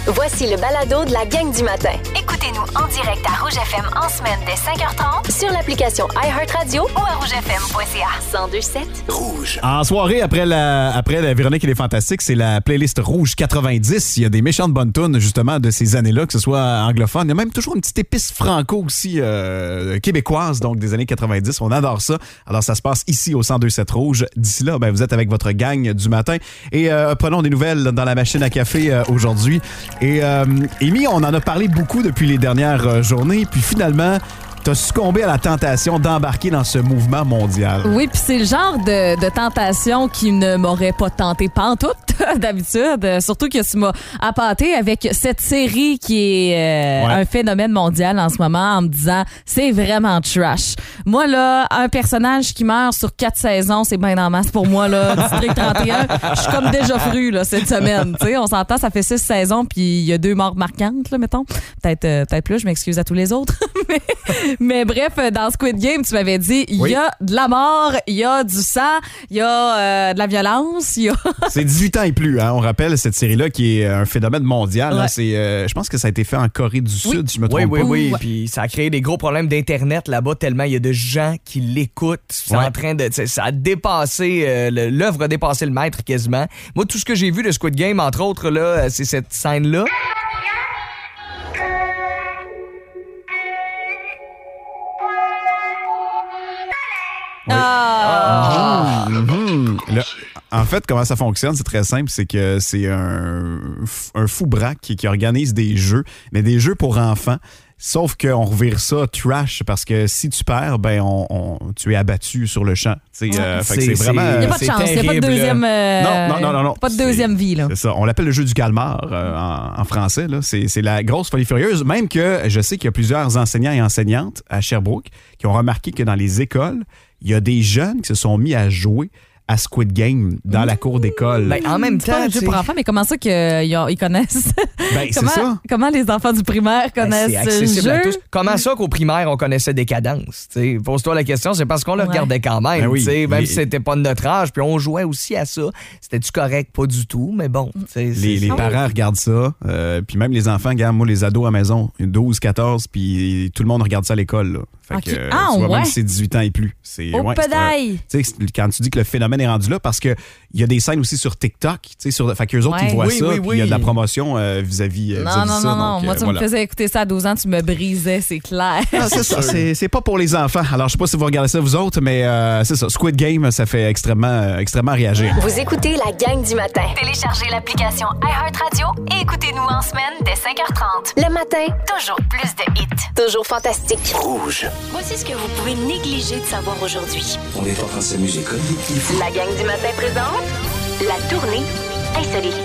Voici le balado de la gang du matin. Écoutez-nous en direct à Rouge FM en semaine dès 5h30 Sur l'application iHeartRadio ou à rougefm.ca. 1027. Rouge. En soirée, après la Véronique et les Fantastiques, c'est la playlist Rouge 90. Il y a des méchantes bonnes tunes, justement, de ces années-là, que ce soit anglophone. Il y a même toujours une petite épice franco aussi, québécoise, donc des années 90. On adore ça. Alors, ça se passe ici au 1027 Rouge. D'ici là, vous êtes avec votre gang du matin. Et prenons des nouvelles dans la machine à café aujourd'hui. Et Amy, on en a parlé beaucoup depuis les dernières journées. Puis finalement, t'as succombé à la tentation d'embarquer dans ce mouvement mondial. Oui, puis c'est le genre de tentation qui ne m'aurait pas tenté pantoute d'habitude. Surtout que tu m'as appâté avec cette série qui est un phénomène mondial en ce moment en me disant c'est vraiment trash. Moi, là, un personnage qui meurt sur 4 saisons, c'est bien en masse pour moi, là. District 31, je suis comme déjà fru là, cette semaine. T'sais, on s'entend, ça fait 6 saisons, puis il y a 2 morts marquantes, là, mettons. Peut-être plus, je m'excuse à tous les autres. Mais bref, dans Squid Game, tu m'avais dit, il y a de la mort, il y a du sang, il y a de la violence, il y a... C'est 18 ans et plus, hein. On rappelle cette série-là qui est un phénomène mondial. Ouais. Là. C'est, je pense que ça a été fait en Corée du Sud, si je me trompe pas. Oui. Puis ça a créé des gros problèmes d'Internet là-bas, tellement il y a de gens qui l'écoutent. C'est en train de... Ça a dépassé... l'œuvre a dépassé le maître quasiment. Moi, tout ce que j'ai vu de Squid Game, entre autres, là, c'est cette scène-là. En fait, comment ça fonctionne, c'est très simple, c'est que c'est un fou braque qui organise des jeux, mais des jeux pour enfants. Sauf qu'on revire ça trash parce que si tu perds, ben tu es abattu sur le champ. Fait que c'est vraiment. Il n'y a pas de chance, il n'y a pas de deuxième. Non. Pas de deuxième vie, là. C'est ça. On l'appelle le jeu du calmar en français. Là. C'est la grosse folie furieuse. Même que je sais qu'il y a plusieurs enseignants et enseignantes à Sherbrooke qui ont remarqué que dans les écoles, il y a des jeunes qui se sont mis à jouer à Squid Game dans la cour d'école. Ben, en même C'est pas temps, un jeu pour enfants, mais comment ça qu'ils connaissent? Ben, c'est ça. Comment les enfants du primaire connaissent c'est accessible ce à jeu? tous. Comment ça qu'au primaire, on connaissait Décadence? T'sais, pose-toi la question, c'est parce qu'on le regardait quand même. Ben oui, même si c'était pas de notre âge, puis on jouait aussi à ça. C'était-tu correct? Pas du tout, mais bon. Les parents regardent ça, puis même les enfants, regarde, moi, les ados à la maison, 12, 14, puis tout le monde regarde ça à l'école. Là. Fait que, tu vois, même si c'est 18 ans et plus. Quand tu dis que le phénomène est rendu là, parce que il y a des scènes aussi sur TikTok, fait qu'eux autres, ils voient ça, puis il y a de la promotion vis-à-vis ça. Non. Donc, moi, tu me faisais écouter ça à 12 ans, tu me brisais, c'est clair. Ah, c'est ça, c'est pas pour les enfants. Alors, je sais pas si vous regardez ça, vous autres, mais c'est ça. Squid Game, ça fait extrêmement réagir. Vous écoutez la gang du matin. Téléchargez l'application iHeartRadio et écoutez-nous en semaine dès 5h30. Le matin, Toujours plus de hits. toujours fantastique. Rouge. Voici ce que vous pouvez négliger de savoir aujourd'hui. On est en train de s'amuser comme des petits fous. La gang du matin présente la tournée insolite.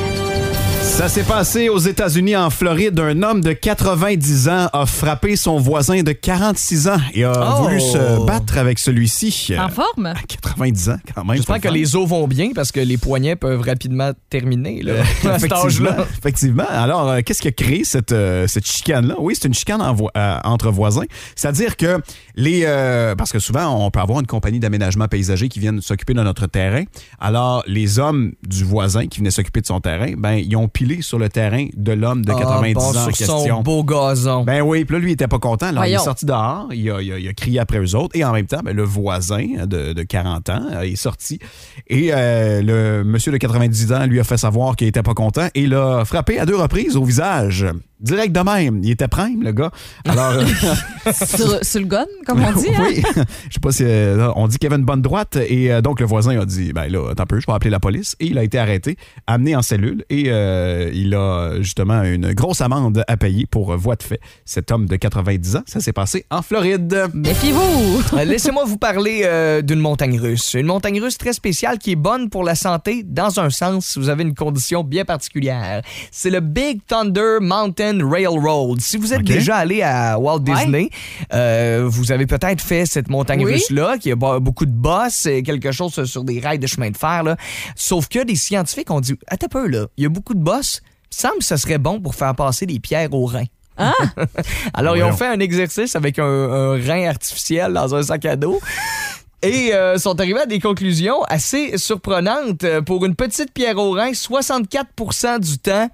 Ça s'est passé aux États-Unis, en Floride. Un homme de 90 ans a frappé son voisin de 46 ans et a voulu se battre avec celui-ci. En forme? À 90 ans, quand même. J'espère que les os vont bien parce que les poignets peuvent rapidement terminer là, à cet âge-là. Effectivement. Alors, qu'est-ce qui a créé cette chicane-là? Oui, c'est une chicane entre voisins. C'est-à-dire que parce que souvent, on peut avoir une compagnie d'aménagement paysager qui viennent s'occuper de notre terrain. Alors, les hommes du voisin qui venaient s'occuper de son terrain, ben ils ont pilé sur le terrain de l'homme de 90 ans en sur question. son beau gazon. Ben oui, puis là, lui, il était pas content. Alors, Voyons. il est sorti dehors, il a crié après eux autres, et en même temps, ben, le voisin de 40 ans est sorti, et le monsieur de 90 ans lui a fait savoir qu'il était pas content, et l'a frappé à 2 reprises au visage. Direct de même. Il était prime, le gars. Alors, sur le gun, comme on dit. oui. Je sais pas si... on dit qu'il y avait une bonne droite, et donc le voisin a dit, ben là, attends un peu, je vais appeler la police, et il a été arrêté, amené en cellule, et il a justement une grosse amende à payer pour voie de fait. Cet homme de 90 ans, ça s'est passé en Floride. Méfiez-vous! Laissez-moi vous parler d'une montagne russe. Une montagne russe très spéciale qui est bonne pour la santé dans un sens si vous avez une condition bien particulière. C'est le Big Thunder Mountain Railroad. Si vous êtes déjà allé à Walt Disney, vous avez peut-être fait cette montagne russe-là, qui a beaucoup de bosses, quelque chose sur des rails de chemin de fer. Là. Sauf que des scientifiques ont dit, attends un peu, là, il y a beaucoup de bosses. Il me semble que ce serait bon pour faire passer des pierres aux reins. Ah! Alors, ils ont fait un exercice avec un rein artificiel dans un sac à dos. Et sont arrivés à des conclusions assez surprenantes. Pour une petite pierre au rein, 64% du temps,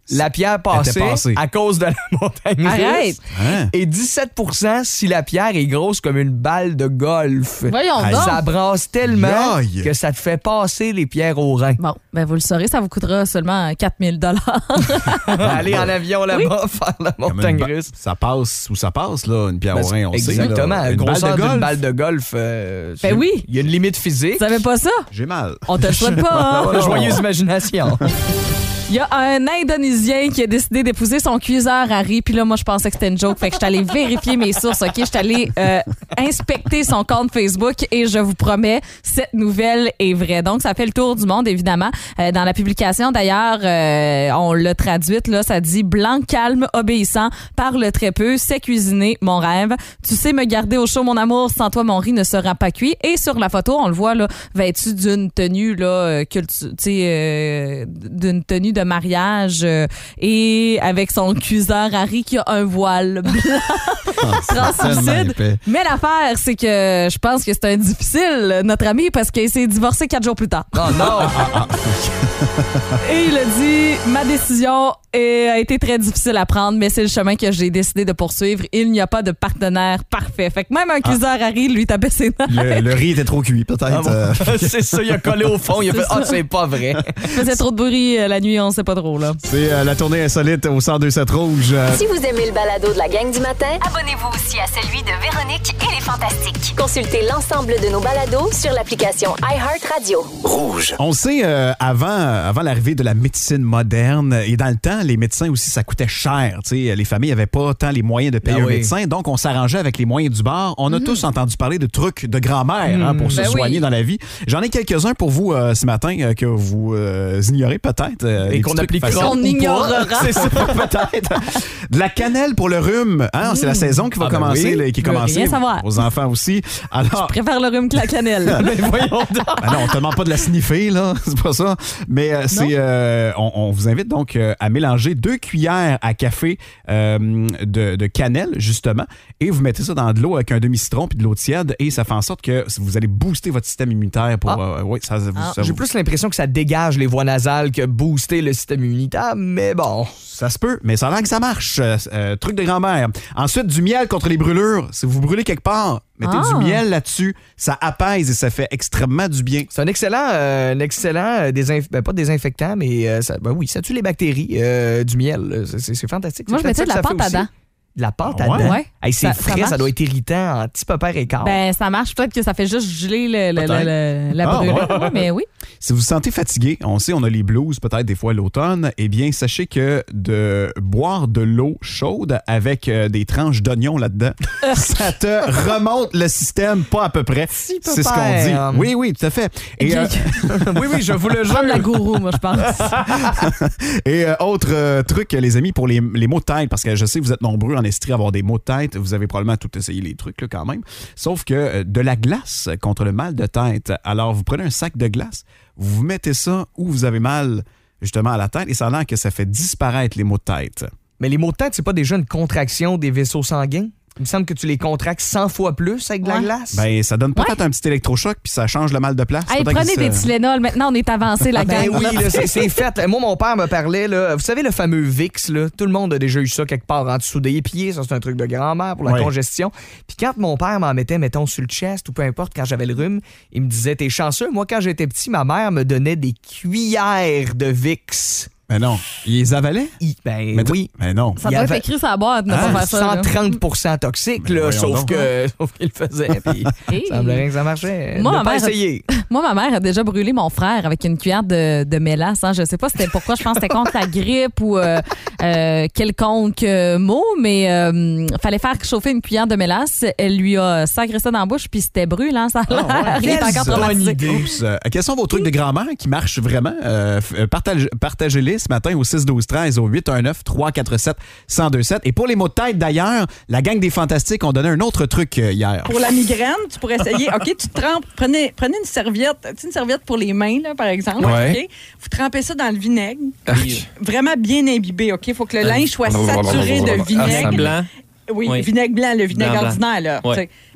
la pierre passée à cause de la montagne russe. Arrête! Et 17% si la pierre est grosse comme une balle de golf. Voyons donc. Ça brasse tellement Aïe. que ça te fait passer les pierres au rein. Bon, ben vous le saurez, ça vous coûtera seulement 4000 $. Aller en avion là-bas, faire la montagne russe. Ça passe où ça passe, là, une pierre au rein, on Exactement. sait. Là. Une Grosseur balle de golf. d'une balle de golf. Ben oui. Il y a une limite physique. Tu savais pas ça? J'ai mal. On te le souhaite pas, hein? Joyeuse imagination. Il y a un Indonésien qui a décidé d'épouser son cuiseur Harry. Puis là, moi, je pensais que c'était une joke. Fait que je suis allée vérifier mes sources, OK? Je suis allée inspecter son compte Facebook et je vous promets, cette nouvelle est vraie. Donc, ça fait le tour du monde, évidemment. Dans la publication, d'ailleurs, on l'a traduite, là, ça dit « Blanc, calme, obéissant, parle très peu, sait cuisiner, mon rêve. Tu sais me garder au chaud, mon amour, sans toi, mon riz ne sera pas cuit. » Et sur la photo, on le voit, là, vêtu d'une tenue, là, d'une tenue de mariage et avec son cuiseur Harry qui a un voile blanc translucide. Mais l'affaire, c'est que je pense que c'est un difficile, notre ami, parce qu'il s'est divorcé 4 jours plus tard. Oh non! Et il a dit, ma décision a été très difficile à prendre, mais c'est le chemin que j'ai décidé de poursuivre. Il n'y a pas de partenaire parfait. Fait que même un cuiseur Harry, lui, tapait ses nerfs. Le riz était trop cuit, peut-être. C'est ça, il a collé au fond. Il a fait « Ah, c'est pas vrai! » Il faisait trop de bruit la nuit, on sait pas trop, là. C'est la tournée insolite au 1027 Rouge. Si vous aimez le balado de la gang du matin, Abonnez-vous aussi à celui de Véronique et les Fantastiques. consultez l'ensemble de nos balados sur l'application iHeartRadio. Rouge. On sait, avant l'arrivée de la médecine moderne, et dans le temps, les médecins aussi, ça coûtait cher. T'sais, les familles n'avaient pas tant les moyens de payer un médecin, donc on s'arrangeait avec les moyens du bord. On a tous entendu parler de trucs de grand-mère pour se soigner dans la vie. J'en ai quelques-uns pour vous ce matin que vous ignorez peut-être. Et qu'on appliquera. On ignorera. C'est ça, peut-être. De la cannelle pour le rhume. Hein? C'est la saison qui va commencer, là, qui est Je veux commencée rien savoir. aux enfants aussi. Alors, Je préfère le rhume que la cannelle. Mais voyons donc! ben non, on te demande pas de la sniffer, là. C'est pas ça. Mais on vous invite donc à mélanger 2 cuillères à café de cannelle, justement, et vous mettez ça dans de l'eau avec un demi-citron puis de l'eau tiède, et ça fait en sorte que vous allez booster votre système immunitaire pour... J'ai plus l'impression que ça dégage les voies nasales que booster le système immunitaire, mais bon. Ça se peut, mais ça a l'air que ça marche. Truc de grand-mère. Ensuite, du miel contre les brûlures. Si vous brûlez quelque part, mettez du miel là-dessus. Ça apaise et ça fait extrêmement du bien. C'est un excellent pas désinfectant, mais ça tue les bactéries du miel. C'est fantastique. Moi, je mettais de la pâte à dents. De la pâte à Ouais? dents? Ouais. Hey, c'est Ça frais, ça marche. doit être irritant en petit peu père et quart. Ben, ça marche. Peut-être que ça fait juste geler la brûlure. ouais. Mais oui. Si vous vous sentez fatigué, on sait, on a les blues peut-être des fois à l'automne, eh bien, sachez que de boire de l'eau chaude avec des tranches d'oignons là-dedans, ça te remonte le système, pas à peu près. Si, C'est ce qu'on papa. dit. Oui, tout à fait. Et, oui, je vous le jure. Comme la gourou, moi, je pense. et autre truc, les amis, pour les maux de tête, parce que je sais que vous êtes nombreux en Estrie à avoir des maux de tête. Vous avez probablement tout essayé les trucs là, quand même. Sauf que de la glace contre le mal de tête. Alors, vous prenez un sac de glace, vous mettez ça où vous avez mal justement à la tête et ça a l'air que ça fait disparaître les maux de tête. Mais les maux de tête, c'est pas déjà une contraction des vaisseaux sanguins? Il me semble que tu les contractes 100 fois plus avec de la glace. Ben, ça donne peut-être un petit électrochoc puis ça change le mal de place. Hey, Peut-être prenez que des Tylenol. Maintenant, on est avancé, la gang. Ben oui, là, c'est fait. Moi, mon père me parlait, là, vous savez, le fameux Vicks, là, tout le monde a déjà eu ça quelque part en dessous des pieds. Ça, c'est un truc de grand-mère pour la congestion. Puis quand mon père m'en mettait, mettons, sur le chest ou peu importe, quand j'avais le rhume, il me disait, t'es chanceux. Moi, quand j'étais petit, ma mère me donnait des cuillères de Vicks. Ben non. Il les avalait? Ben oui. Ben non. Ça doit être écrit sur la boîte, ne pas faire ça. 130% toxique, là, sauf qu'il le faisait. Puis Hey. il semblerait que ça marchait. Moi, Ne ma pas mère essayer. Moi, ma mère a déjà brûlé mon frère avec une cuillère de mélasse. Hein. Je sais pas c'était pourquoi. Je pense que c'était contre la grippe ou quelconque mot, mais fallait faire chauffer une cuillère de mélasse. Elle lui a sacré ça dans la bouche, puis c'était brûlant. Ça a l'air. Il est encore traumatisé. Oups. Quels sont vos trucs de grand-mère qui marchent vraiment? Partagez-les ce matin au 6-12-13 au 819-347-1027. Et pour les maux de tête, d'ailleurs, la gang des Fantastiques ont donné un autre truc hier. Pour la migraine, tu pourrais essayer. OK, tu te trempes. Prenez une serviette. Tu sais, une serviette pour les mains, là, par exemple. Ouais. OK? Vous trempez ça dans le vinaigre. Vraiment bien imbibé. OK? Il faut que le linge soit saturé de vinaigre. Blanc. Oui, Oui. vinaigre blanc, le vinaigre Blanc. ordinaire. Là, Ouais. tu sais.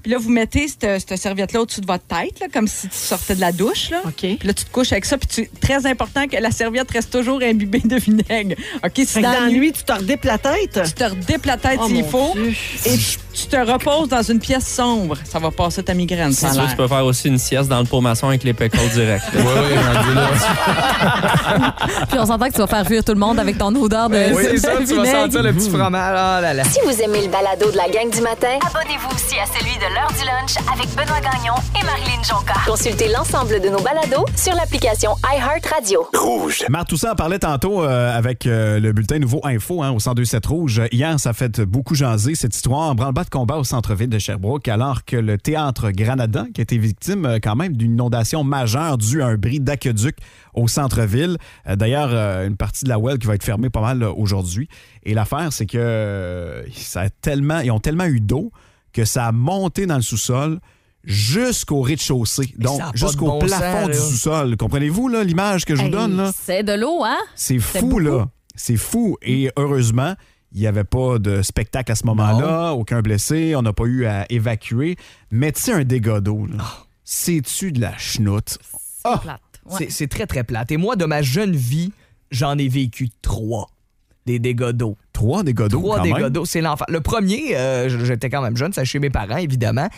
Puis là, vous mettez cette serviette-là au-dessus de votre tête, là, comme si tu sortais de la douche. Là. OK. Puis là, tu te couches avec ça. Puis très important que la serviette reste toujours imbibée de vinaigre. OK? Si Fait que dans la nuit, tu te redipes la tête? tu te redipes la tête s'il mon faut. Dieu. Et tu te reposes dans une pièce sombre. Ça va passer ta migraine, ça a C'est sûr, l'air. tu peux faire aussi une sieste dans le pot maçon avec les pickles direct. Oui, rendu là. Puis on s'entend que tu vas faire fuir tout le monde avec ton odeur de Oui, c'est ça, tu vas vinaigre. sentir le petit fromage. Oh là là. Si vous aimez le balado de la gang du matin, Abonnez-vous aussi à celui de l'heure du lunch avec Benoît Gagnon et Marilyn Jonca. consultez l'ensemble de nos balados sur l'application iHeartRadio. Rouge. Marc Toussaint en parlait tantôt avec le bulletin Nouveau Info au 102.7 Rouge. Hier, ça a fait beaucoup jaser cette histoire. Branle-bas de combat au centre-ville de Sherbrooke, alors que le théâtre Granada, qui a été victime quand même d'une inondation majeure due à un bris d'aqueduc au centre-ville. D'ailleurs, une partie de la well qui va être fermée pas mal aujourd'hui. Et l'affaire, c'est que ils ont tellement eu d'eau que ça a monté dans le sous-sol jusqu'au rez-de-chaussée. Donc, ça a pas jusqu'au de bon plafond sens, du là. sous-sol. Comprenez-vous là, l'image que je vous donne? Là? C'est de l'eau, hein? C'est fou, là. C'est fou. Et heureusement, il n'y avait pas de spectacle à ce moment-là, aucun blessé, on n'a pas eu à évacuer. Mais tu sais, un dégât d'eau, là, c'est-tu de la chenoute? C'est plate. Ouais. C'est très, très plate. Et moi, de ma jeune vie, j'en ai vécu 3 des dégâts d'eau. 3 dégâts d'eau, 3 quand dégâts même? d'eau, c'est l'enfer. Le premier, j'étais quand même jeune, c'est chez mes parents, évidemment.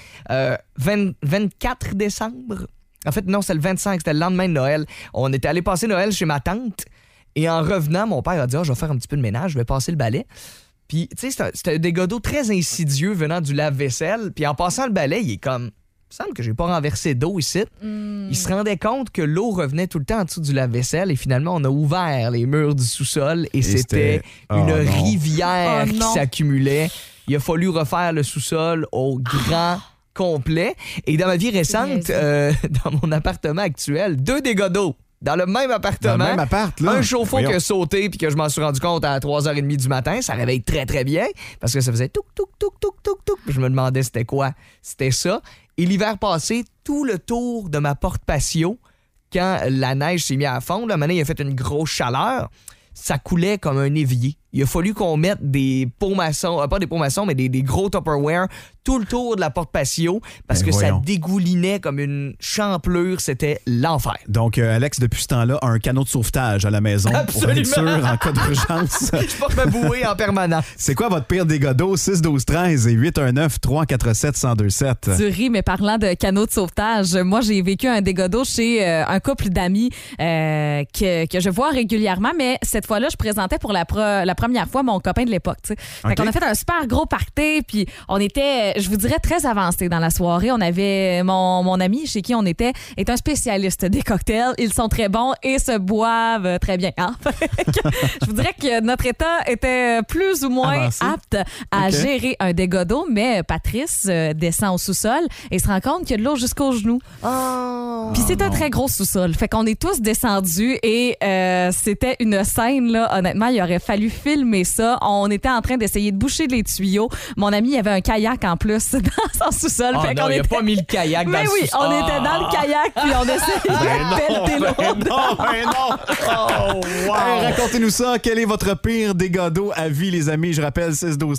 24 décembre. En fait, non, c'est le 25, c'était le lendemain de Noël. On était allé passer Noël chez ma tante. Et en revenant, mon père a dit « je vais faire un petit peu de ménage, je vais passer le balai. » Puis, tu sais, c'était un dégât d'eau très insidieux venant du lave-vaisselle. Puis en passant le balai, il est comme... Il me semble que j'ai pas renversé d'eau ici. Il se rendait compte que l'eau revenait tout le temps en dessous du lave-vaisselle et finalement, on a ouvert les murs du sous-sol et c'était une non. rivière Oh qui non. s'accumulait. Il a fallu refaire le sous-sol au grand complet. Et dans ma vie récente, dans mon appartement actuel, 2 dégâts d'eau. Dans le même appartement, Dans le même appart, là. un chauffe-eau Voyons. qui a sauté puis que je m'en suis rendu compte à 3h30 du matin. Ça réveille très, très bien parce que ça faisait touc, touc, touc, touc, touc, touc. Puis je me demandais c'était quoi. C'était ça. Et l'hiver passé, tout le tour de ma porte patio, quand la neige s'est mise à fondre, là, maintenant, il a fait une grosse chaleur, ça coulait comme un évier. Il a fallu qu'on mette des pots maçons, pas des pots maçons, mais des gros Tupperware tout le tour de la porte patio parce que voyons. ça dégoulinait comme une champlure. C'était l'enfer. Donc, Alex, depuis ce temps-là, a un canot de sauvetage à la maison pour être sûr Absolument. en cas d'urgence. Je porte ma bouée en permanence. C'est quoi votre pire dégât d'eau? 6-12-13 et 819-347-1027. Tu ris, mais parlant de canaux de sauvetage, moi, j'ai vécu un dégât d'eau chez un couple d'amis que je vois régulièrement, mais cette fois-là, je présentais pour la première fois mon copain de l'époque. Tu sais. Fait qu'on a fait un super gros party, puis on était, je vous dirais, très avancé dans la soirée. On avait mon ami chez qui on était est un spécialiste des cocktails. Ils sont très bons et se boivent très bien. Hein? Je vous dirais que notre état était plus ou moins Avancé. apte à OK. gérer un dégât d'eau, mais Patrice descend au sous-sol et se rend compte qu'il y a de l'eau jusqu'aux genoux. Puis c'est un très gros sous-sol. Fait qu'on est tous descendus et c'était une scène, là, honnêtement, il aurait fallu filmer ça. On était en train d'essayer de boucher les tuyaux. Mon ami avait un kayak en plus dans son sous-sol. Oh Fait non, qu'on il a était... pas mis le kayak dans Mais le oui, sous-sol. on était dans le kayak puis on essayait de pelleter l'eau. non! Oh, wow! Racontez-nous ça. Quel est votre pire dégât d'eau à vie, les amis? Je rappelle,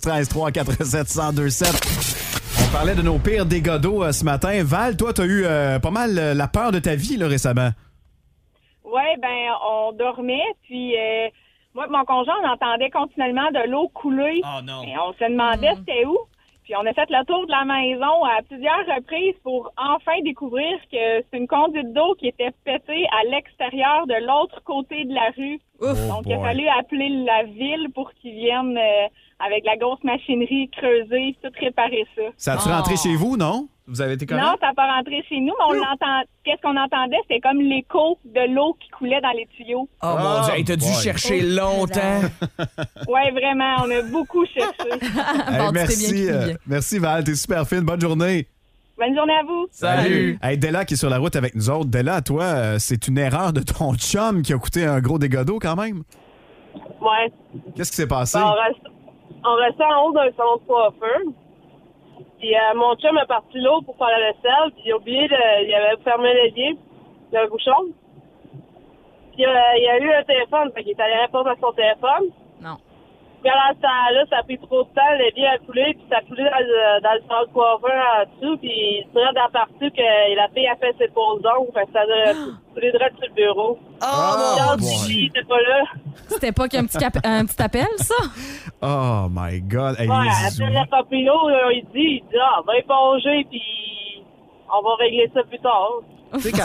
6-12-13-347-1027. On parlait de nos pires dégâts d'eau ce matin. Val, toi, t'as eu pas mal la peur de ta vie là, récemment. Oui, ben on dormait, puis moi et mon conjoint, on entendait continuellement de l'eau couler. Oh non. Et on se demandait c'était où. Puis on a fait le tour de la maison à plusieurs reprises pour enfin découvrir que c'est une conduite d'eau qui était pétée à l'extérieur de l'autre côté de la rue. Donc il a fallu appeler la ville pour qu'ils viennent avec la grosse machinerie creuser, tout réparer ça. Ça a-tu rentré chez vous, non? Vous avez été correct? Non, ça n'a pas rentré chez nous, mais on l'entend. Qu'est-ce qu'on entendait? C'était comme l'écho de l'eau qui coulait dans les tuyaux. Oh mon Dieu, hey, t'as dû boy. chercher longtemps. Oui, vraiment, on a beaucoup cherché. Hey, Bon, tu t'es bien merci, crié. merci Val, t'es super fine. Bonne journée. Bonne journée à vous. Salut. Hey, Della qui est sur la route avec nous autres. Della, toi, c'est une erreur de ton chum qui a coûté un gros dégât d'eau quand même. Ouais. Qu'est-ce qui s'est passé? Ben, on restait en haut d'un salon de coiffeur. Puis mon chum est parti l'eau pour faire la vaisselle. Puis il a oublié il avait fermé l'évier, le bouchon. Puis il a eu un téléphone. Fait qu'il est allé répondre à son téléphone. Non. Puis à ce temps-là, ça a pris trop de temps, le lait a coulé, puis ça a coulé dans le centre coiffeur en dessous, puis c'est vrai dans la partie que la fille a fait ses pauses d'ongles, fait que ça a coulé direct sur le bureau. C'était pas là. C'était pas qu'un un petit appel, ça? Oh my God. Hey, Ouais, après le papillot, il dit, va éponger, puis on va régler ça plus tard. Tu sais,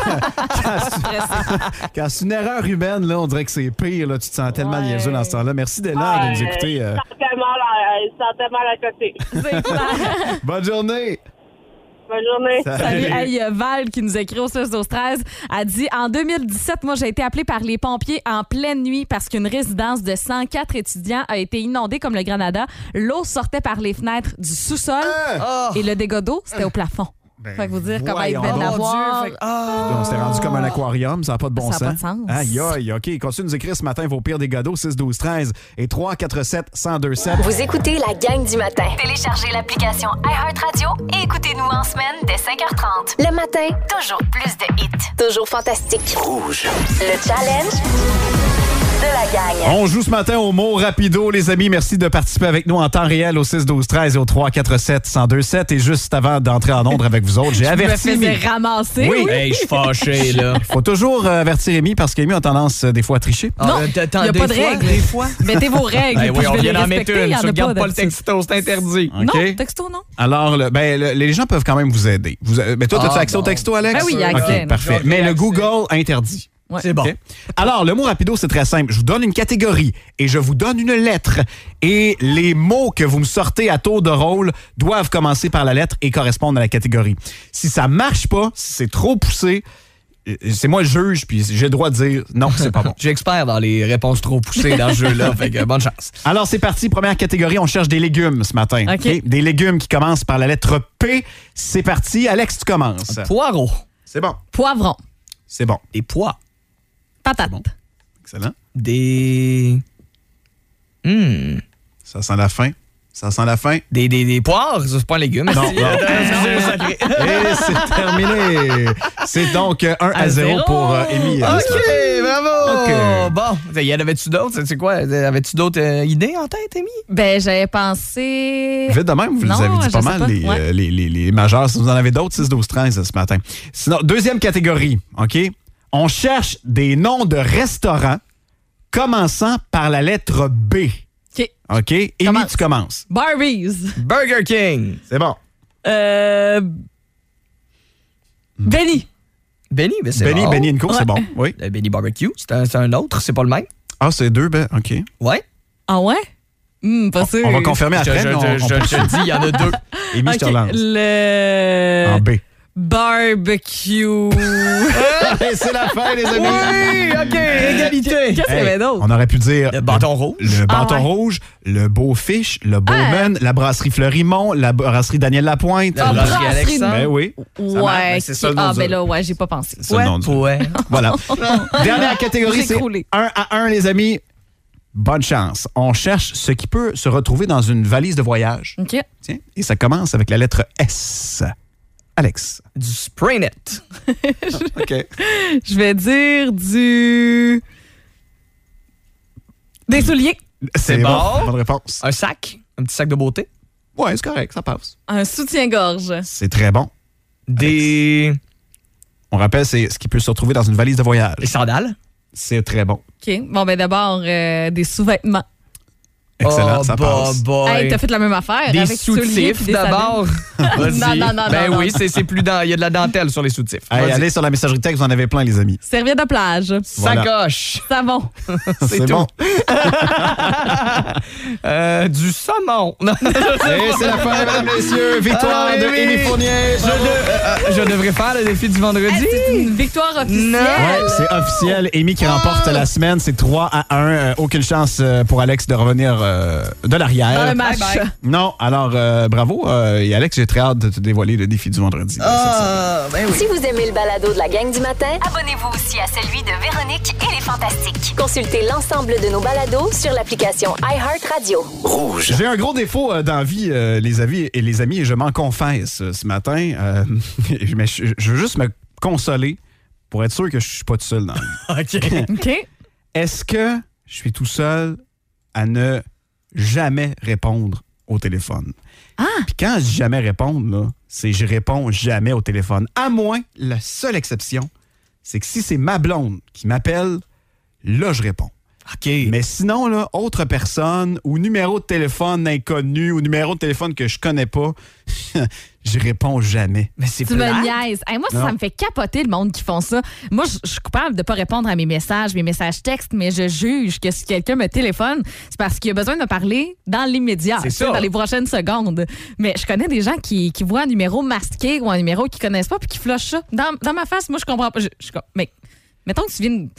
quand c'est une erreur humaine, là, on dirait que c'est pire. Là, tu te sens tellement niaiseux dans ce temps-là. Merci d'être là de nous écouter. Il sentait mal à côté. C'est clair. Bonne journée. Bonne journée. Salut. Hey, il y a Val qui nous écrit au 16-12-13. Elle dit, en 2017, moi, j'ai été appelée par les pompiers en pleine nuit parce qu'une résidence de 104 étudiants a été inondée comme le Granada. L'eau sortait par les fenêtres du sous-sol et le dégât d'eau, c'était au plafond. Fait que vous dire comment il devait l'avoir. On s'est rendu comme un aquarium, ça n'a pas de bon sens. Ça n'a pas de sens. Aïe, aïe, OK. Continuez de nous écrire ce matin vos pires dégâts d'eau, 6-12-13 et 347-1027. Vous écoutez la gang du matin. Téléchargez l'application iHeartRadio et écoutez-nous en semaine dès 5h30. Le matin, toujours plus de hits. Toujours fantastique. Rouge. Le challenge de la gang. On joue ce matin au mot rapido, les amis. Merci de participer avec nous en temps réel au 6-12-13 et au 347-1027. Et juste avant d'entrer en onde avec vous autres, j'ai averti. Je me faisais ramasser. Oui. Hey, je suis fâché, là. Faut toujours avertir Amy parce qu'Amy a tendance des fois à tricher. Non, il n'y a pas de règles. Des fois. Mettez vos règles. Hey, oui, on vient d'en mettre mettre une. Tu regardes pas le texto, c'est interdit. Non, texto, non. Alors, les gens peuvent quand même vous aider. Mais toi, as-tu accès au texto, Alex? Ben oui, il y a accès. Okay, parfait. Mais le Google interdit. Ouais. C'est bon. Okay. Alors, le mot rapido, c'est très simple. Je vous donne une catégorie et je vous donne une lettre. Et les mots que vous me sortez à tour de rôle doivent commencer par la lettre et correspondre à la catégorie. Si ça marche pas, si c'est trop poussé, c'est moi le juge, puis j'ai le droit de dire non, c'est pas bon. Je suis expert dans les réponses trop poussées dans ce jeu-là, fait que bonne chance. Alors, c'est parti. Première catégorie, on cherche des légumes ce matin. Okay. Des légumes qui commencent par la lettre P. C'est parti. Alex, tu commences. Poireau. C'est bon. Poivron. C'est bon. Des pois. Patate. Bon. Excellent. Des... Ça sent la fin. Ça sent la fin. Des poires, ça, c'est pas un légume. Non, c'est- non. Et c'est terminé. C'est donc 1-0 pour Amy. OK, bravo! OK. Bon, y en avait-tu d'autres? C'est quoi? Avais-tu d'autres idées en tête, Amy? Ben, j'avais pensé. Vite de même, vous Non, les avez dit je pas sais mal, pas. Ouais. les majeurs. Si vous en avez d'autres, 6-12-13 ce matin. Sinon, deuxième catégorie, OK? On cherche des noms de restaurants commençant par la lettre B. OK. OK? Amy, Commence. tu commences. Barbies. Burger King. C'est bon. Benny. Benny, ben c'est Benny, bon. Benny Co, c'est Ouais. bon. Oui. Benny Barbecue, c'est un autre, c'est pas le même. Ah, c'est deux, ben, OK. Ouais. Ah ouais? Pas sûr. On va confirmer après. Je mais on te dis, il y en a deux. Amy, je te OK. relance. Le En B. barbecue. C'est la fin, les amis. Oui, OK, égalité. Qu'est-ce qu'il y avait d'autre? On aurait pu dire Le bâton rouge. le bâton Ah ouais. rouge, le Beau Fish, le Bowman, la brasserie Fleurimont, la brasserie Daniel Lapointe. La brasserie brasserie Alexandre. Ben oui. Ouais. c'est ça le nom Ah, du- ben là, ouais, j'ai pas pensé. C'est ça le nom du- Ouais. Voilà. Dernière catégorie, J'ai c'est croulé. 1-1, les amis. Bonne chance. On cherche ce qui peut se retrouver dans une valise de voyage. OK. Tiens, et ça commence avec la lettre S. Alex. Du spray net. OK. Je vais dire des souliers. C'est bon. Bonne réponse. Un sac. Un petit sac de beauté. Ouais, c'est correct, ça passe. Un soutien-gorge. C'est très bon. Des On rappelle, c'est ce qui peut se retrouver dans une valise de voyage. sandales. C'est très bon. OK. Bon, ben d'abord, des sous-vêtements. Excellent, Oh, ça passe. boy. Hey, t'as fait la même affaire Des avec souliers soutifs puis des d'abord. Vas-y. Non, Ben non, oui, non. c'est plus dans. Il y a de la dentelle sur les soutifs. Hey, Vas-y. allez sur la messagerie texte, vous en avez plein, les amis. Serviette de plage. Voilà. Sacoche. Savon. C'est bon. tout. Du saumon. Et c'est la fin, mesdames, messieurs. Victoire Ah, de oui. Élie Fournier. Je devrais faire le défi du vendredi. Hey, c'est une victoire officielle. Non. Ouais, c'est officiel. Amy qui remporte la semaine. C'est 3-1. Aucune chance pour Alex de revenir de l'arrière. Dans le match. Bye bye. Non, alors bravo. Et Alex, j'ai très hâte de te dévoiler le défi du vendredi. Ben oui. Si vous aimez le balado de la gang du matin, abonnez-vous aussi à celui de Véronique et les Fantastiques. Consultez l'ensemble de nos balados sur l'application iHeartRadio. Rouge. J'ai un gros défaut dans la vie, les amis, et je m'en confesse ce matin. Mais je veux juste me consoler pour être sûr que je suis pas tout seul dans la vie. OK. OK. Est-ce que je suis tout seul à ne jamais répondre au téléphone. Puis quand je dis jamais répondre, là, c'est je réponds jamais au téléphone. À moins, la seule exception, c'est que si c'est ma blonde qui m'appelle, là, je réponds. OK. Mais sinon, là, autre personne ou numéro de téléphone inconnu ou numéro de téléphone que je connais pas, je réponds jamais. Mais c'est Tu me niaises. Hey, moi, ça me fait capoter le monde qui font ça. Moi, je suis coupable de pas répondre à mes messages textes, mais je juge que si quelqu'un me téléphone, c'est parce qu'il a besoin de me parler dans l'immédiat, dans les prochaines secondes. Mais je connais des gens qui voient un numéro masqué ou un numéro qu'ils connaissent pas puis qui flushent ça. Dans ma face, moi, je comprends pas. Mais mettons que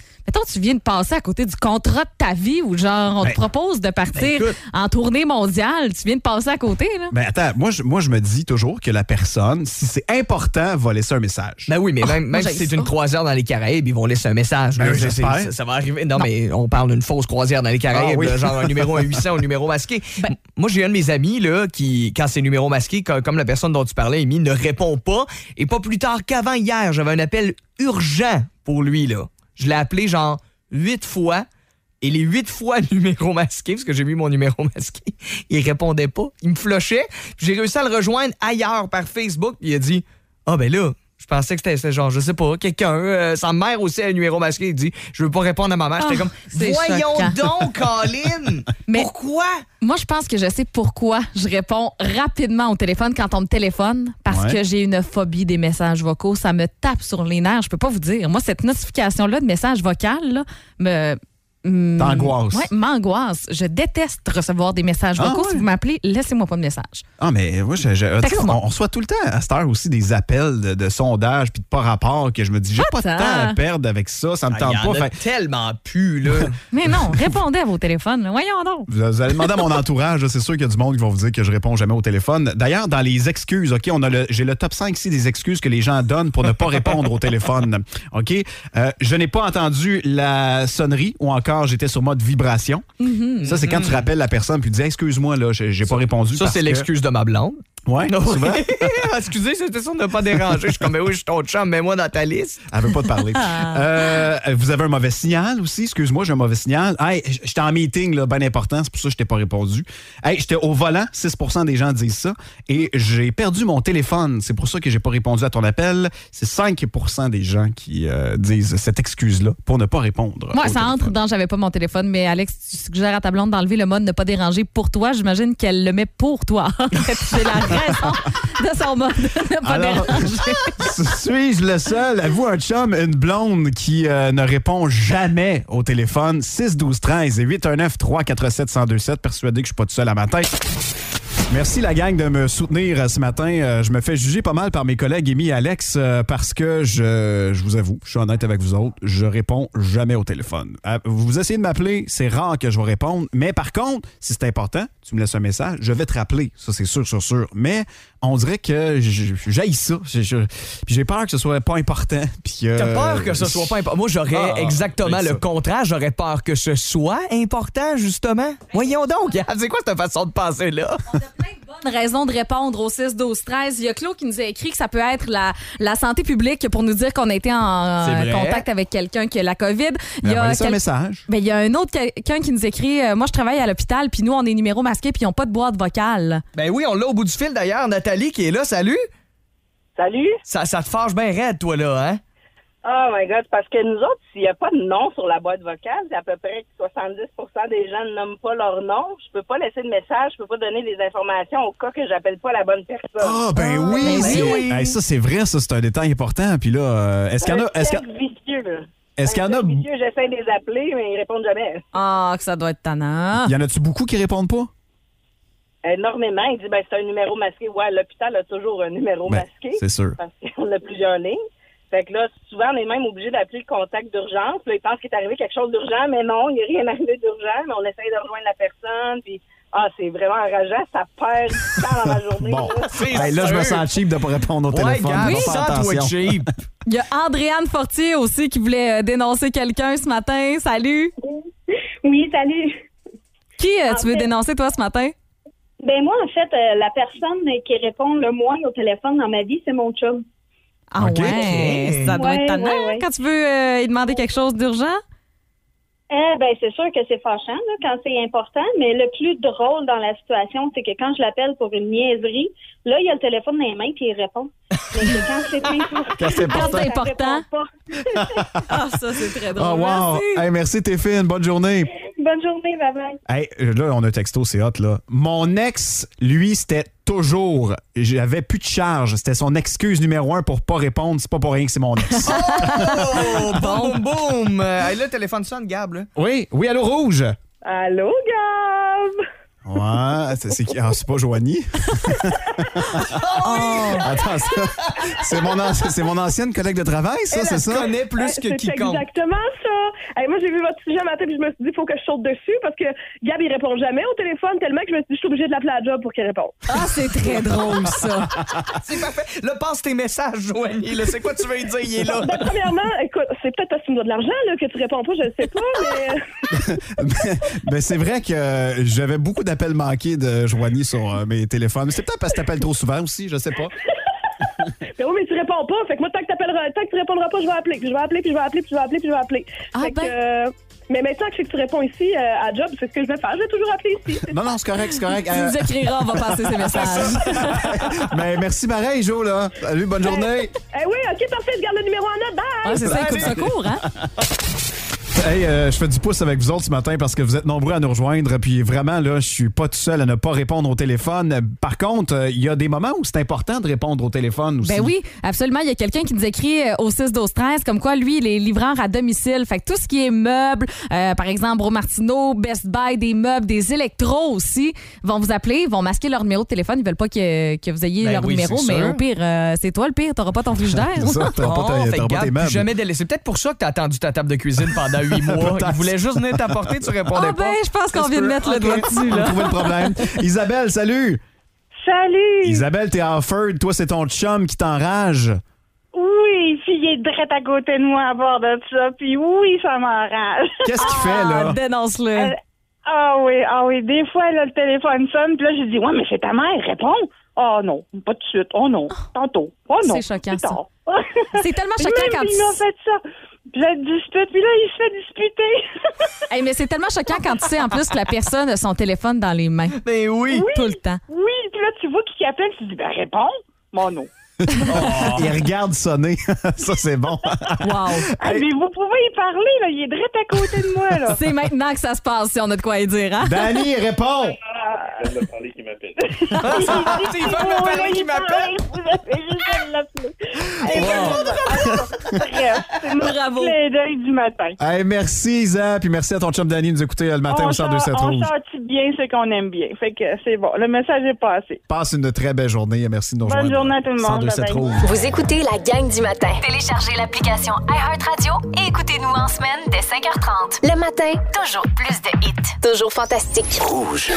tu viens de passer à côté du contrat de ta vie où genre on te propose de partir en tournée mondiale, tu viens de passer à côté là. Ben attends, moi je me dis toujours que la personne, si c'est important, va laisser un message. Ben oui, mais même si c'est une croisière dans les Caraïbes, ils vont laisser un message. Ben ça va arriver. Non, mais on parle d'une fausse croisière dans les Caraïbes, là, genre un numéro 800 ou un numéro masqué. Moi, j'ai un de mes amis là qui, quand c'est numéro masqué, comme la personne dont tu parlais, Amy, ne répond pas. Et pas plus tard qu'avant hier, j'avais un appel urgent pour lui là. Je l'ai appelé genre 8 fois et les 8 fois numéro masqué, parce que j'ai mis mon numéro masqué, il répondait pas, il me flochait. Puis j'ai réussi à le rejoindre ailleurs par Facebook, puis il a dit « Ah ben là, je pensais que c'était genre, je sais pas, quelqu'un, sa mère aussi a un numéro masqué, il dit « Je veux pas répondre à ma mère. » J'étais comme « Voyons donc, Colin! Pourquoi? » Moi, je pense que je sais pourquoi je réponds rapidement au téléphone quand on me téléphone, parce que j'ai une phobie des messages vocaux. Ça me tape sur les nerfs. Je peux pas vous dire. Moi, cette notification-là de message vocal là, T'angoisses. Oui, m'angoisse. Je déteste recevoir des messages vocaux. Si vous m'appelez, laissez-moi pas de message. Ah, mais moi, on reçoit tout le temps à cette heure aussi des appels de sondage puis de pas rapport que je me dis, j'ai pas de temps à perdre avec ça, ça me tente pas. Il y en a tellement plus, là. Mais non, répondez à vos téléphones. Là. Voyons donc. Vous allez demander à mon entourage, là, c'est sûr qu'il y a du monde qui va vous dire que je réponds jamais au téléphone. D'ailleurs, dans les excuses, OK, j'ai le top 5 ici des excuses que les gens donnent pour ne pas répondre au téléphone. OK? Je n'ai pas entendu la sonnerie ou encore j'étais sur mode vibration. Ça, c'est quand tu rappelles la personne puis tu dis « Excuse-moi, là, j'ai pas répondu. » Ça, c'est l'excuse de ma blonde. Ouais, souvent. Excusez, c'était sûr de ne pas déranger. Je suis comme, mais oui, je suis ton chum, mets-moi dans ta liste. Elle veut pas te parler. Vous avez un mauvais signal aussi? Excuse-moi, j'ai un mauvais signal. Hey, j'étais en meeting, là, bien important, c'est pour ça que je t'ai pas répondu. Hey, j'étais au volant, 6% des gens disent ça. Et j'ai perdu mon téléphone, c'est pour ça que j'ai pas répondu à ton appel. C'est 5% des gens qui disent cette excuse-là pour ne pas répondre. Moi, ça entre dans j'avais pas mon téléphone, mais Alex, tu suggères à ta blonde d'enlever le mode ne pas déranger pour toi. J'imagine qu'elle le met pour toi. C'est la raison de son mode ne pas déranger. Suis-je le seul? Avez-vous un chum, une blonde qui ne répond jamais au téléphone? 6-12-13 et 819-347-1027. Persuadé que je suis pas tout seul à matin. Merci la gang de me soutenir ce matin. Je me fais juger pas mal par mes collègues Amy et Alex parce que je vous avoue, je suis honnête avec vous autres, je réponds jamais au téléphone. Vous essayez de m'appeler, c'est rare que je vais répondre, mais par contre, si c'est important, tu me laisses un message, je vais te rappeler, ça c'est sûr. Mais on dirait que j'haïs ça. Puis j'ai peur que ce soit pas important. T'as peur que ce soit pas important? Moi, j'aurais exactement le contraire. J'aurais peur que ce soit important, justement. Voyons donc, c'est quoi cette façon de penser-là? On a plein de bonnes raisons de répondre au 6-12-13. Il y a Claude qui nous a écrit que ça peut être la santé publique pour nous dire qu'on a été en contact avec quelqu'un qui a la COVID. Il y a un message. Il y a un autre quelqu'un qui nous écrit moi, je travaille à l'hôpital, puis nous, on est numéro masqué, puis ils n'ont pas de boîte vocale. Ben oui, on l'a au bout du fil d'ailleurs. Nathalie qui est là. Salut. Salut. Ça te fâche bien raide, toi, là, hein? Oh my God, parce que nous autres, s'il n'y a pas de nom sur la boîte vocale, c'est à peu près que 70% des gens ne nomment pas leur nom. Je peux pas laisser de message, je peux pas donner des informations au cas que j'appelle pas la bonne personne. Ah, ben oui! Hey, ça, c'est vrai, ça, c'est un détail important. Puis là, est-ce qu'il y en a... vicieux. Est-ce qu'il y en a... vicieux, j'essaie de les appeler, mais ils répondent jamais. Ah, que ça doit être tannant. Y en a-tu beaucoup qui répondent pas? Énormément. Il dit, c'est un numéro masqué. Ouais, l'hôpital a toujours un numéro masqué. C'est sûr. Parce qu'on a plusieurs lignes. Fait que là, souvent, on est même obligé d'appeler le contact d'urgence. Là, ils pensent qu'il est arrivé quelque chose d'urgent, mais non, il n'y a rien arrivé d'urgent, mais on essaye de rejoindre la personne, puis c'est vraiment enrageant, ça perd du temps dans ma journée. Bon, là, je me sens cheap de ne pas répondre au téléphone. Oui, ça, toi, cheap. Il y a Andréane Fortier aussi qui voulait dénoncer quelqu'un ce matin. Salut! Oui, salut! Qui tu veux dénoncer, toi, ce matin? Ben moi, en fait, la personne qui répond le moins au téléphone dans ma vie, c'est mon chum. Ah okay. Ouais, ça doit être tannant quand tu veux lui demander quelque chose d'urgent? C'est sûr que c'est fâchant là, quand c'est important, mais le plus drôle dans la situation, c'est que quand je l'appelle pour une niaiserie, là, il y a le téléphone dans les mains et il répond. Mais quand c'est important. Ah, ça, c'est très drôle. Oh, wow. Merci. Hey, merci, t'es fine. Bonne journée. Bonne journée, bye-bye. Hey, là, on a un texto, c'est hot, là. Mon ex, lui, c'était toujours. J'avais plus de charge. C'était son excuse numéro 1 pour pas répondre. C'est pas pour rien que c'est mon ex. Oh! Boum, boum! Hey, là, le téléphone sonne, Gab, là. Oui, allô, Rouge. Allô, Gab? Ouais, c'est pas Joanie. Attends, ça, c'est mon ancienne collègue de travail, ça, c'est ça? Elle connaît plus que quiconque. C'est exactement ça. Hey, moi, j'ai vu votre sujet matin puis je me suis dit, il faut que je saute dessus parce que Gab, il répond jamais au téléphone tellement que je me suis dit, je suis obligée de l'appeler à la job pour qu'il réponde. Ah, c'est très drôle, ça. C'est parfait. Là, passe tes messages, Joanie. Là, c'est quoi tu veux lui dire? Il est là. Premièrement, écoute, c'est peut-être parce que tu me dois de l'argent là, que tu réponds pas, je ne sais pas, mais... mais c'est vrai que j'avais beaucoup d'appels manqués de Joanie sur mes téléphones. C'est peut-être parce que t'appelles trop souvent aussi, je sais pas. Mais oui, mais tu réponds pas. Fait que moi, tant que tu répondras pas, je vais appeler. Puis je vais appeler, puis je vais appeler, puis je vais appeler, puis je vais appeler. Fait que, mais maintenant que je sais que tu réponds ici à job, c'est ce que je vais faire. Je vais toujours appeler ici. Non, c'est correct, c'est correct. Tu nous écriras, on va passer ces messages. Mais merci pareil, Jo, là. Salut, bonne journée. Oui, OK, parfait. Je garde le numéro en note. Bye! Ah, c'est ça, écoute ça court, hein? Hey, je fais du pouce avec vous autres ce matin parce que vous êtes nombreux à nous rejoindre. Puis vraiment, là, je suis pas tout seul à ne pas répondre au téléphone. Par contre, il y a des moments où c'est important de répondre au téléphone aussi. Ben oui, absolument. Il y a quelqu'un qui nous écrit au 6-12-13 comme quoi, lui, il est livreur à domicile. Fait que tout ce qui est meubles, par exemple, Bro Martineau, Best Buy, des meubles, des électros aussi, vont vous appeler, vont masquer leur numéro de téléphone. Ils veulent pas que vous ayez leur numéro, mais au pire, c'est toi le pire. T'auras pas ton frigidaire. C'est ça, t'auras pas tes meubles. Jamais c'est peut-être pour ça que t'as attendu ta table de cuisine pendant 8 mois. Il voulait juste venir t'apporter, tu répondais pas. Je pense qu'on vient de mettre le doigt dessus. On a trouvé le problème. Isabelle, salut! Salut! Isabelle, t'es à Offord. Toi, c'est ton chum qui t'enrage. Oui, puis il est direct à côté de moi à bord de ça. Puis oui, ça m'enrage. Qu'est-ce qu'il fait, là? Dénonce-le. Ah oui. Des fois, là, le téléphone sonne. Puis là, je dis, ouais, mais c'est ta mère, réponds. Oh non, pas tout de suite. Oh non, tantôt. Oh non. C'est choquant, ça. C'est tellement choquant quand il m'a fait ça. Puis là, dispute, puis là, il se fait disputer. Hey, mais c'est tellement choquant quand tu sais en plus que la personne a son téléphone dans les mains. Ben oui. Tout le temps. Oui, puis là, tu vois qui appelle, tu dis, ben réponds. Bon, non. Il regarde sonner. Ça, c'est bon. Wow. Mais vous pouvez y parler, là. Il est direct à côté de moi, là. C'est maintenant que ça se passe si on a de quoi y dire, hein? Danny, réponds! Il veut me parler qui m'appelle. C'est Yvonne me parler qui m'appelle. Vous avez juste à l'appeler. C'est bravo. Clin d'œil du matin. Hey, merci, Isa. Puis merci à ton chum Danny de nous écouter le matin au 102.7 Rouge. On sortit bien ce qu'on aime bien. Fait que c'est bon. Le message est passé. Passe une très belle journée. Merci de nous rejoindre. Bonne journée à tout le monde. 102.7 Rouge. Vous écoutez la gang du matin. Téléchargez l'application iHeartRadio et écoutez-nous en semaine dès 5h30. Le matin, toujours plus de hits. Toujours fantastique. Rouge.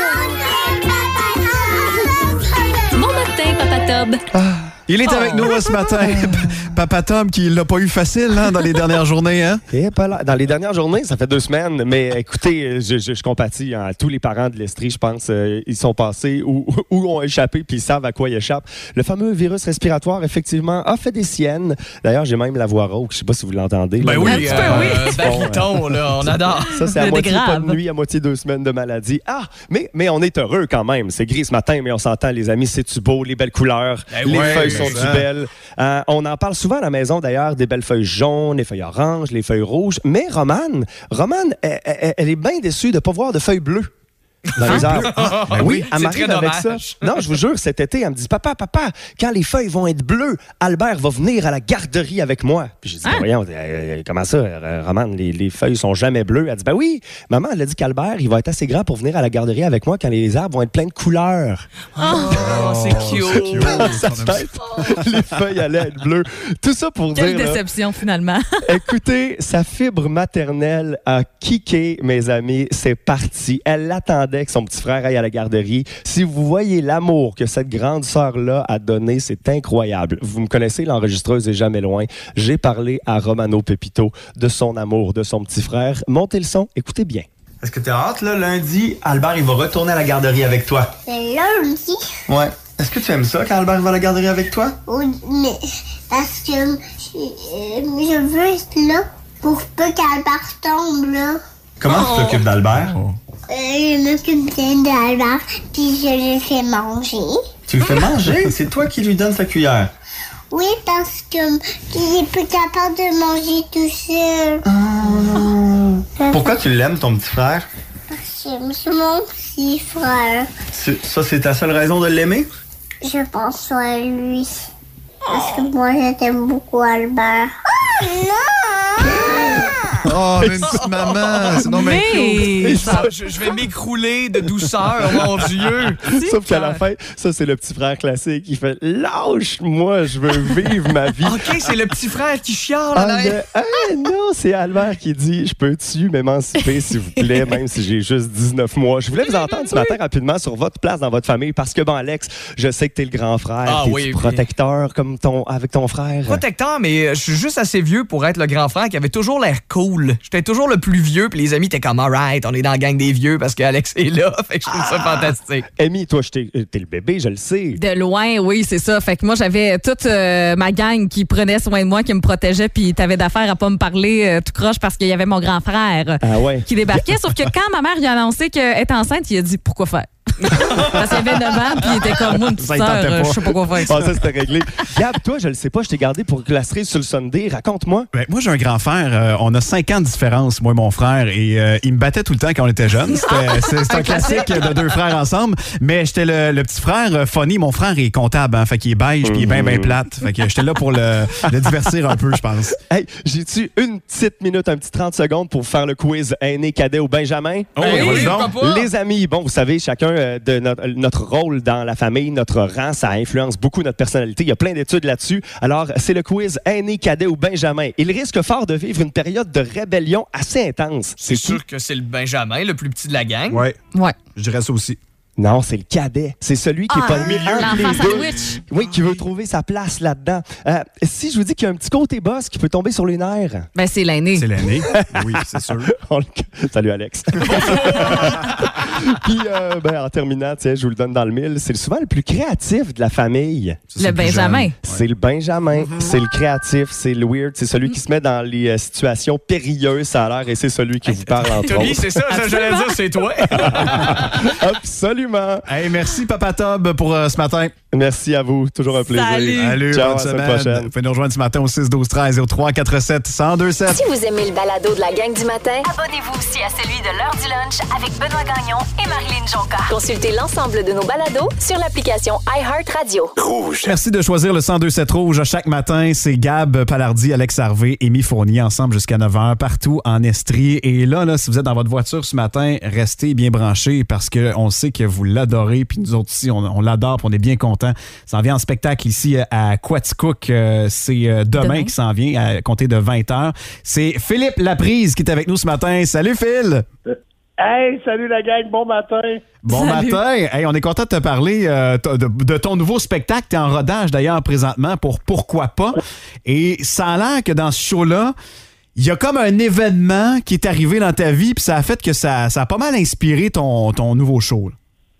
Bon matin, Papa Tob. Il est avec nous ce matin. Papa Tom, qui l'a pas eu facile dans les dernières journées. Hein? Dans les dernières journées, ça fait 2 semaines. Mais écoutez, je compatis à tous les parents de l'Estrie, je pense. Ils sont passés ou ont échappé, puis ils savent à quoi ils échappent. Le fameux virus respiratoire, effectivement, a fait des siennes. D'ailleurs, j'ai même la voix rauque. Je sais pas si vous l'entendez. Ben oui, oui. bariton, là, on adore. Ça, c'est à moitié pas de nuit, à moitié 2 semaines de maladie. Mais on est heureux quand même. C'est gris ce matin, mais on s'entend, les amis, c'est-tu beau, les belles couleurs, les feuilles sont-tu belles. On en parle souvent à la maison, d'ailleurs, des belles feuilles jaunes, les feuilles oranges, les feuilles rouges. Mais Romane, elle est bien déçue de ne pas voir de feuilles bleues dans les arbres. Ben oui, elle m'arrive avec ça. Non, je vous jure, cet été, elle me dit, papa, quand les feuilles vont être bleues, Albert va venir à la garderie avec moi. Puis j'ai dit, voyons, comment ça, Romane, les feuilles sont jamais bleues? Elle dit, ben oui, maman, elle a dit qu'Albert, il va être assez grand pour venir à la garderie avec moi quand les arbres vont être pleins de couleurs. C'est cute. Dans sa tête, les feuilles allaient être bleues. Tout ça pour Quelle dire... déception, finalement. Écoutez, sa fibre maternelle a kické, mes amis. C'est parti. Elle l'attendait que son petit frère aille à la garderie. Si vous voyez l'amour que cette grande sœur-là a donné, c'est incroyable. Vous me connaissez, l'enregistreuse est jamais loin. J'ai parlé à Romano Pepito de son amour, de son petit frère. Montez le son, écoutez bien. Est-ce que t'as hâte, là? Lundi, Albert, il va retourner à la garderie avec toi. C'est lundi? Ouais. Est-ce que tu aimes ça, quand Albert va à la garderie avec toi? Oui, mais parce que je veux être là pour peu qu'Albert tombe, là. Comment tu t'occupes d'Albert? Je m'occupe bien d'Albert, puis je le fais manger. Tu le fais manger? C'est toi qui lui donnes sa cuillère. Oui, parce que il est plus capable de manger tout seul. Pourquoi tu l'aimes, ton petit frère? Parce que c'est mon petit frère. Ça, c'est ta seule raison de l'aimer? Je pense à lui. Parce que moi, je t'aime beaucoup, Albert. Oh non! Oh, une petite maman, c'est non mais Je vais m'écrouler de douceur, mon Dieu. Sauf qu'à la fin, ça, c'est le petit frère classique. Il fait « Lâche-moi, je veux vivre ma vie. » OK, c'est le petit frère qui chiale. Non, c'est Albert qui dit « Je peux-tu m'émanciper, s'il vous plaît, même si j'ai juste 19 mois? » Je voulais vous entendre ce matin rapidement sur votre place dans votre famille parce que, bon, Alex, je sais que t'es le grand frère. T'es protecteur comme avec ton frère. Protecteur, mais je suis juste assez vieux pour être le grand frère qui avait toujours l'air cool. J'étais toujours le plus vieux, puis les amis étaient comme « Alright, on est dans la gang des vieux parce qu'Alex est là. » Fait que je trouve ça fantastique. Amy, toi, t'es le bébé, je le sais. De loin, oui, c'est ça. Fait que moi, j'avais toute ma gang qui prenait soin de moi, qui me protégeait, puis t'avais d'affaires à pas me parler tout croche parce qu'il y avait mon grand frère qui débarquait. Sauf que quand ma mère lui a annoncé qu'elle était enceinte, il a dit « Pourquoi faire? » Parce qu'il avait 9 ans, puis il était comme moi, une petite sœur, je sais pas quoi faire. Ça, c'était réglé. Gab, toi, je le sais pas, je t'ai gardé pour la cerise sur le Sunday. Raconte-moi. Ben, moi, j'ai un grand frère. On a 5 ans de différence, moi et mon frère, et il me battait tout le temps quand on était jeunes. C'est un classique de 2 frères ensemble. Mais j'étais le petit frère funny. Mon frère est comptable, hein, fait qu'il est beige, puis il est bien plate. Fait que j'étais là pour le divertir un peu, je pense. Hey, j'ai-tu une petite minute, un petit 30 secondes pour faire le quiz aîné, cadet ou Benjamin? Oh, oui, les amis, bon, vous savez, chacun de notre rôle dans la famille, notre rang, ça influence beaucoup notre personnalité. Il y a plein d'études là-dessus. Alors, c'est le quiz aîné, cadet ou Benjamin. Il risque fort de vivre une période de rébellion assez intense. C'est sûr que c'est le Benjamin, le plus petit de la gang. Ouais. Je dirais ça aussi. Non, c'est le cadet. C'est celui qui est pas le milieu l'enfant les deux. sandwich. Oui, qui veut trouver sa place là-dedans. Si je vous dis qu'il y a un petit côté boss qui peut tomber sur les nerfs. Ben, c'est l'aîné. C'est l'aîné. Oui, c'est sûr. Salut, Alex. Puis, en terminant, je vous le donne dans le mille, c'est souvent le plus créatif de la famille. Le Benjamin. C'est le Benjamin. C'est le créatif, c'est le weird, c'est celui qui se met dans les situations périlleuses, ça a l'air, et c'est celui qui vous parle entre Tommy, autres. c'est ça, j'allais dire, c'est toi. Absolument. Hey, merci, Papa Tob, pour ce matin. Merci à vous. Toujours un plaisir. Salut, ciao, bonne semaine. Vous pouvez nous rejoindre ce matin au 6-12-13-03-47-1027. Si vous aimez le balado de la gang du matin, abonnez-vous aussi à celui de l'heure du lunch avec Benoît Gagnon et Marilyn Jonca. Consultez l'ensemble de nos balados sur l'application iHeartRadio. Rouge. Merci de choisir le 102.7 Rouge. Chaque matin, c'est Gab Palardy, Alex Harvey, Émy Fournier ensemble jusqu'à 9h partout en Estrie. Et là, si vous êtes dans votre voiture ce matin, restez bien branchés parce qu'on sait que vous l'adorez. Puis nous autres aussi, on l'adore puis on est bien contents. Ça en vient en spectacle ici à Quaticook. C'est demain qui s'en vient à compter de 20h. C'est Philippe Laprise qui est avec nous ce matin. Salut Phil! Hey, salut la gang, bon matin! Bon matin! Hey, on est content de te parler de ton nouveau spectacle. Tu es en rodage d'ailleurs présentement pour Pourquoi pas. Et ça a l'air que dans ce show-là, il y a comme un événement qui est arrivé dans ta vie puis ça a fait que ça a pas mal inspiré ton nouveau show. Là.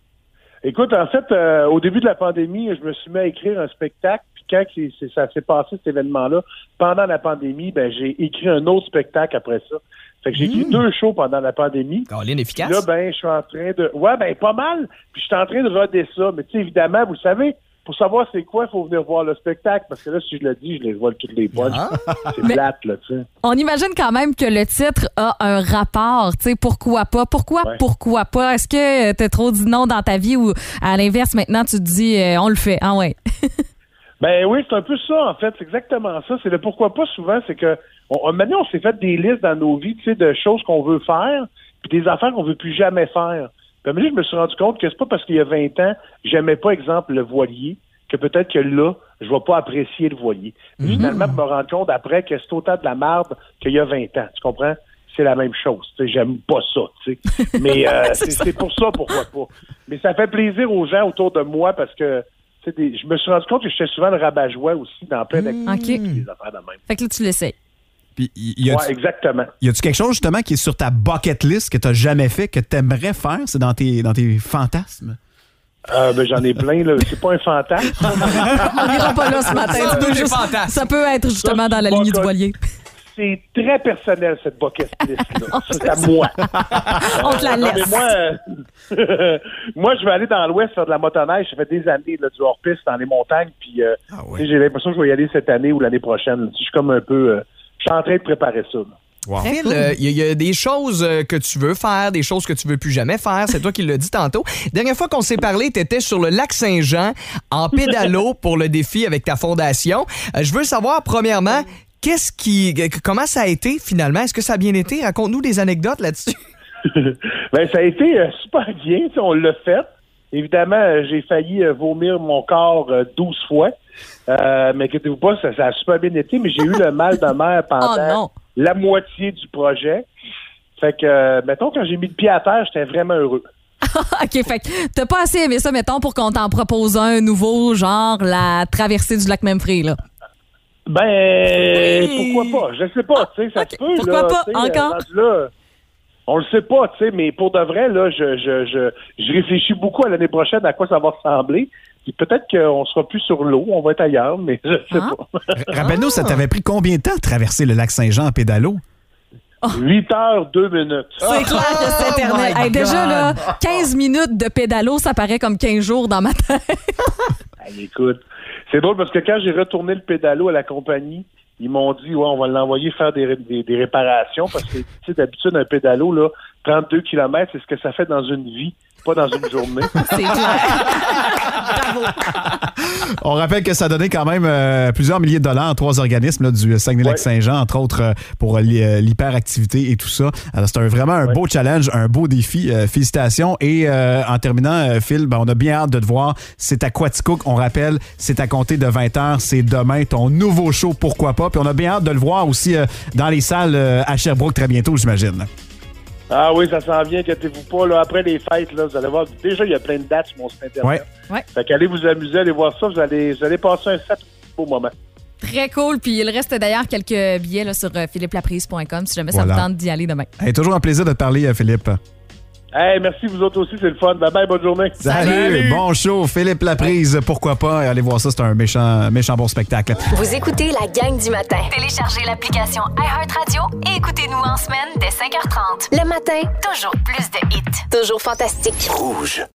Écoute, en fait, au début de la pandémie, je me suis mis à écrire un spectacle. Puis quand ça s'est passé, cet événement-là, pendant la pandémie, j'ai écrit un autre spectacle après ça. Fait que j'ai écrit 2 shows pendant la pandémie. Caroline efficace. Puis là, je suis en train de... Ouais, pas mal. Puis je suis en train de roder ça. Mais tu sais, évidemment, vous le savez, pour savoir c'est quoi, il faut venir voir le spectacle. Parce que là, si je le dis, je les vois toutes les points. C'est plate, là, tu sais. On imagine quand même que le titre a un rapport. Tu sais, pourquoi pas? Pourquoi pas? Est-ce que t'as trop dit non dans ta vie ou à l'inverse, maintenant, tu te dis on le fait? Ah ouais. Ben oui, c'est un peu ça, en fait. C'est exactement ça. C'est le pourquoi pas souvent, c'est que maintenant, on s'est fait des listes dans nos vies, tu sais, de choses qu'on veut faire, puis des affaires qu'on veut plus jamais faire. Puis je me suis rendu compte que c'est pas parce qu'il y a 20 ans, j'aimais pas, exemple, le voilier, que peut-être que là, je vais pas apprécier le voilier. Mais finalement, je me rends compte après que c'est autant de la merde qu'il y a 20 ans. Tu comprends? C'est la même chose. Tu sais, j'aime pas ça, tu sais. Mais c'est pour ça, pourquoi pas. Mais ça fait plaisir aux gens autour de moi parce que je me suis rendu compte que j'étais souvent le rabat-joie aussi dans plein d'activités, des affaires de même. Fait que là, tu l'essayes. Puis, exactement. Y a-tu quelque chose, justement, qui est sur ta bucket list que tu n'as jamais fait, que tu aimerais faire? C'est dans tes fantasmes? J'en ai plein, là. C'est pas un fantasme. On n'ira pas là ce matin. Ça peut être justement dans la lignée du voilier. c'est très personnel, cette bucket list-là. C'est à moi. On te la laisse. Moi, je vais aller dans l'Ouest faire de la motoneige. Ça fait des années là, du hors-piste dans les montagnes. Puis j'ai l'impression que je vais y aller cette année ou l'année prochaine. Je suis comme un peu... je suis en train de préparer ça. Wow. Phil, il y a des choses que tu veux faire, des choses que tu veux plus jamais faire. C'est toi qui l'as dit tantôt. Dernière fois qu'on s'est parlé, tu étais sur le lac Saint-Jean en pédalo pour le défi avec ta fondation. Je veux savoir, premièrement, comment ça a été finalement? Est-ce que ça a bien été? Raconte-nous des anecdotes là-dessus. Ben, ça a été super bien. On l'a fait. Évidemment, j'ai failli vomir mon corps 12 fois. Mais inquiétez-vous pas, ça a super bien été, mais j'ai eu le mal de mer pendant la moitié du projet. Fait que, mettons, quand j'ai mis le pied à terre, j'étais vraiment heureux. OK, fait que t'as pas assez aimé ça, mettons, pour qu'on t'en propose un nouveau, genre la traversée du lac Memphrey, là? Ben, pourquoi pas? Je sais pas, tu sais, ça se peut. Pourquoi là, pas? Encore? Là, on le sait pas, tu sais, mais pour de vrai, là, je réfléchis beaucoup à l'année prochaine à quoi ça va ressembler. Puis peut-être qu'on sera plus sur l'eau, on va être ailleurs, mais je sais pas. Rappelle-nous, ça t'avait pris combien de temps de traverser le lac Saint-Jean en pédalo? 8 heures, 2 minutes. C'est clair que c'est éternel. Hey, déjà, là, 15 minutes de pédalo, ça paraît comme 15 jours dans ma tête. Hey, écoute, c'est drôle parce que quand j'ai retourné le pédalo à la compagnie, ils m'ont dit, ouais, on va l'envoyer faire des réparations parce que, tu sais, d'habitude, un pédalo, là, 32 km, c'est ce que ça fait dans une vie, pas dans une journée. C'est clair. Bravo. On rappelle que ça donnait quand même plusieurs milliers de dollars à 3 organismes là, du Saguenay-Lac-Saint-Jean, entre autres pour l'hyperactivité et tout ça. Alors, c'est vraiment un beau challenge, un beau défi. Félicitations. Et en terminant, Phil, on a bien hâte de te voir. C'est à Quaticook. On rappelle, c'est à compter de 20h. C'est demain ton nouveau show, pourquoi pas. Puis on a bien hâte de le voir aussi dans les salles à Sherbrooke très bientôt, j'imagine. Ah oui, ça s'en vient, inquiétez-vous pas. Là, après les fêtes, là, vous allez voir, déjà, il y a plein de dates sur mon site Internet. Ouais. Fait qu'allez vous amuser, allez voir ça. Vous allez passer un beau moment. Très cool. Puis il reste d'ailleurs quelques billets là, sur philippelaprise.com si jamais ça vous tente d'y aller demain. Hey, toujours un plaisir de te parler, Philippe. Hey, merci, vous autres aussi, c'est le fun. Bye bye, bonne journée. Salut. Bon show, Philippe Laprise, pourquoi pas? Allez voir ça, c'est un méchant bon spectacle. Vous écoutez la gang du matin. Téléchargez l'application iHeartRadio et écoutez-nous en semaine dès 5h30. Le matin, toujours plus de hits. Toujours fantastique. Rouge.